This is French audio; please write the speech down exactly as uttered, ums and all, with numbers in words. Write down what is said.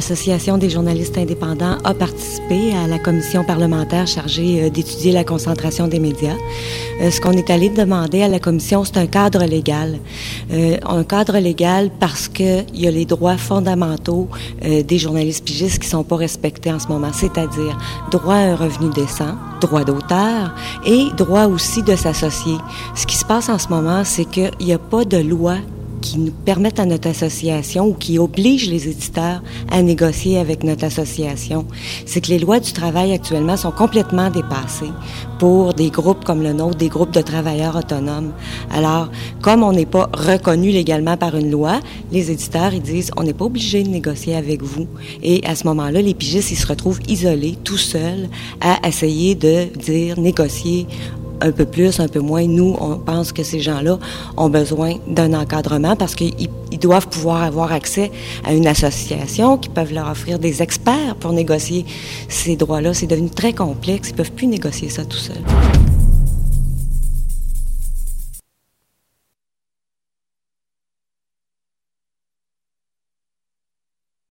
l'Association des journalistes indépendants a participé à la commission parlementaire chargée d'étudier la concentration des médias. Ce qu'on est allé demander à la commission, c'est un cadre légal. Euh, un cadre légal parce qu'il y a les droits fondamentaux euh, des journalistes pigistes qui ne sont pas respectés en ce moment, c'est-à-dire droit à un revenu décent, droit d'auteur et droit aussi de s'associer. Ce qui se passe en ce moment, c'est qu'il n'y a pas de loi qui nous permettent à notre association ou qui obligent les éditeurs à négocier avec notre association. C'est que les lois du travail actuellement sont complètement dépassées pour des groupes comme le nôtre, des groupes de travailleurs autonomes. Alors, comme on n'est pas reconnu légalement par une loi, les éditeurs, ils disent, on n'est pas obligé de négocier avec vous. Et à ce moment-là, les pigistes, ils se retrouvent isolés, tout seuls, à essayer de dire, négocier un peu plus, un peu moins. Nous, on pense que ces gens-là ont besoin d'un encadrement parce qu'ils ils doivent pouvoir avoir accès à une association qui peuvent leur offrir des experts pour négocier ces droits-là. C'est devenu très complexe. Ils ne peuvent plus négocier ça tout seuls.